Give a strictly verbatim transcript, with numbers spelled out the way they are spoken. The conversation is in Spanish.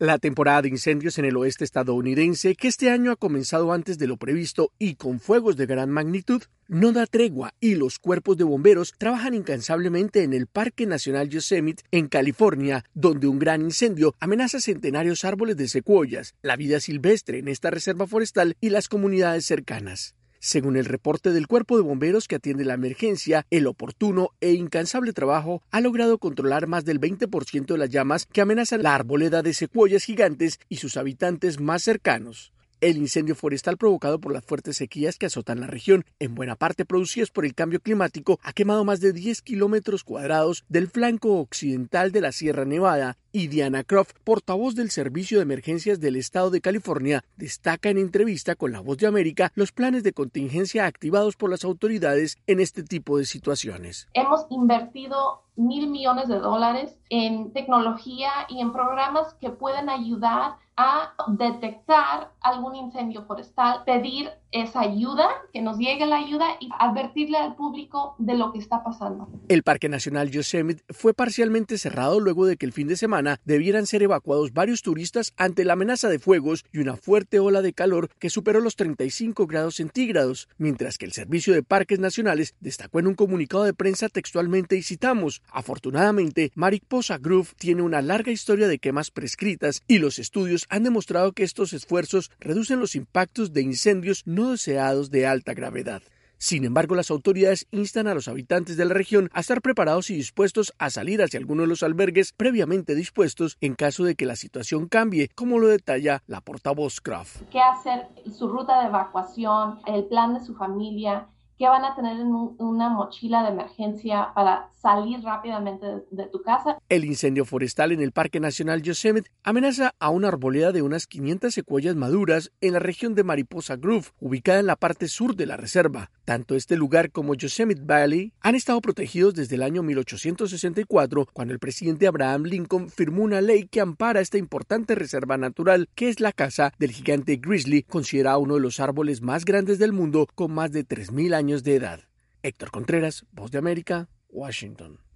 La temporada de incendios en el oeste estadounidense, que este año ha comenzado antes de lo previsto y con fuegos de gran magnitud, no da tregua y los cuerpos de bomberos trabajan incansablemente en el Parque Nacional Yosemite, en California, donde un gran incendio amenaza centenarios árboles de secuoyas, la vida silvestre en esta reserva forestal y las comunidades cercanas. Según el reporte del Cuerpo de Bomberos que atiende la emergencia, el oportuno e incansable trabajo ha logrado controlar más del veinte por ciento de las llamas que amenazan la arboleda de secuoyas gigantes y sus habitantes más cercanos. El incendio forestal provocado por las fuertes sequías que azotan la región, en buena parte producidas por el cambio climático, ha quemado más de diez kilómetros cuadrados del flanco occidental de la Sierra Nevada, y Diana Croft, portavoz del Servicio de Emergencias del Estado de California, destaca en entrevista con La Voz de América los planes de contingencia activados por las autoridades en este tipo de situaciones. Hemos invertido mil millones de dólares en tecnología y en programas que pueden ayudar a detectar algún incendio forestal, pedir esa ayuda, que nos llegue la ayuda y advertirle al público de lo que está pasando. El Parque Nacional Yosemite fue parcialmente cerrado luego de que el fin de semana debieran ser evacuados varios turistas ante la amenaza de fuegos y una fuerte ola de calor que superó los treinta y cinco grados centígrados, mientras que el Servicio de Parques Nacionales destacó en un comunicado de prensa textualmente y citamos: afortunadamente, Mariposa Grove tiene una larga historia de quemas prescritas y los estudios han demostrado que estos esfuerzos reducen los impactos de incendios no deseados de alta gravedad. Sin embargo, las autoridades instan a los habitantes de la región a estar preparados y dispuestos a salir hacia alguno de los albergues previamente dispuestos en caso de que la situación cambie, como lo detalla la portavoz Croft. ¿Qué hacer? Su ruta de evacuación, el plan de su familia, qué van a tener en un, una mochila de emergencia para salir rápidamente de, de tu casa. El incendio forestal en el Parque Nacional Yosemite amenaza a una arboleda de unas quinientas secuoyas maduras en la región de Mariposa Grove, ubicada en la parte sur de la reserva. Tanto este lugar como Yosemite Valley han estado protegidos desde el año mil ochocientos sesenta y cuatro, cuando el presidente Abraham Lincoln firmó una ley que ampara esta importante reserva natural, que es la casa del gigante grizzly, considerado uno de los árboles más grandes del mundo, con más de tres mil años de edad. Héctor Contreras, Voz de América, Washington.